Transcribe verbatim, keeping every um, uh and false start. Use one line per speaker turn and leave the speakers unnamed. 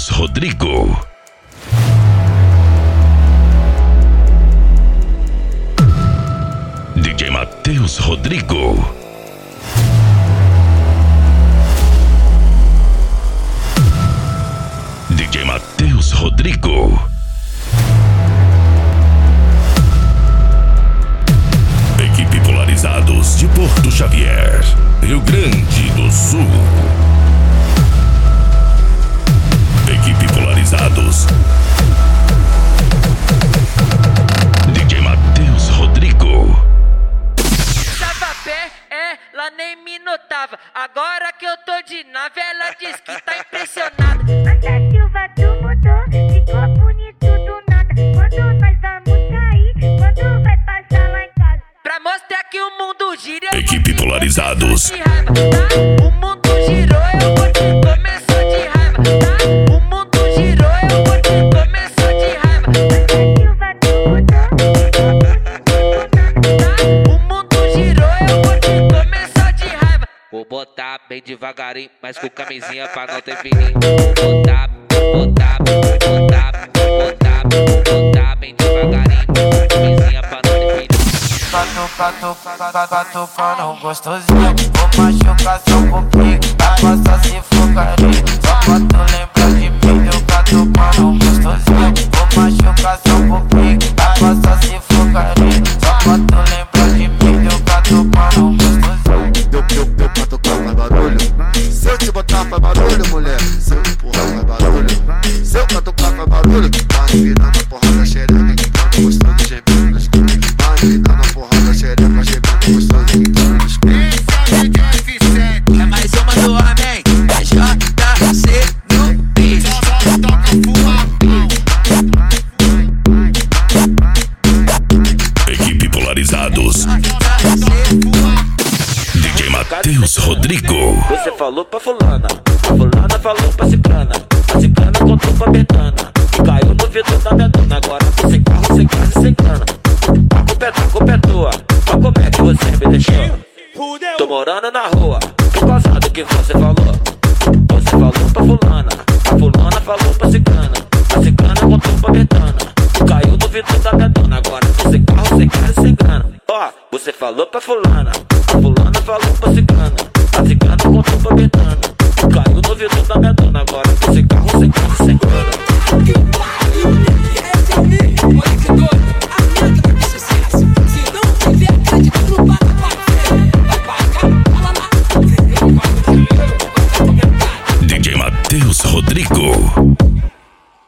Matheus Rodrigo. D J Matheus Rodrigo. D J Matheus Rodrigo. Equipe Polarizados de Porto Xavier, Rio Grande do Sul. Equipe Polarizados. D J Matheus Rodrigo.
Tava pé, ela nem me notava. Agora que eu tô de nave, ela diz que tá impressionada.
Mas a Silva tu mudou, ficou bonito do nada. Quando nós vamos sair, quando vai passar lá em casa.
Pra mostrar que o mundo gira, eu
Equipe Polarizados.
de raiva, tá? O mundo girou, eu vou te começar de raiva, tá? O mundo girou, eu vou te começar de raiva.
Mas a Silva tu mudou, ficou bonito do nada.
Tá? O mundo girou, eu vou te começar de raiva. Vou botar bem devagarinho, mas com camisinha pra não ter perigo. Vou botar, botar, botar, botar, botar bem devagarinho, com camisinha pra não ter perigo.
Cato, cato, cato, catucando gostosinho. Vou machucar seu pouquinho, vai passar se for carinho. Só pra tu lembrar de mim, eu catucando gostosinho. Vou machucar seu pouquinho, vai passar se for carinho. Só pra tu lembrar de mim, eu catucando gostosinho.
Eu, eu, eu catucar faz barulho. Se eu te botar faz barulho, mulher. Se eu empurrar faz barulho. Se eu catucar faz barulho. Vai virando a porrada xereca, que tá gostando, gemendo nas caras. Vai virando a porrada xereca, gemendo gostoso, que tá nas caras.
Esse é o D J F sete, é mais uma do homem. É J C no beat.
Equipe Polarizados. D J Matheus Rodrigo.
Você falou pra fulana, a fulana falou pra ciclana, a ciclana contou pra betana, e caiu no vidro da minha dona. Agora você carro, você casa, você cana. A culpa é tua, a culpa é tua, mas como é que você me deixou? Tô morando na rua, por causa do que você falou. Você falou pra fulana, a fulana falou pra ciclana, a ciclana contou pra betana, e caiu no vidro da minha dona. Agora você carro, você casa, você cana. Ó, você falou pra fulana, a fulana falou pra ciclana, a ciclana contou pra betana, e caiu no vidro da minha dona. Agora você carro, você casa, você cana.
D J Matheus Rodrigo.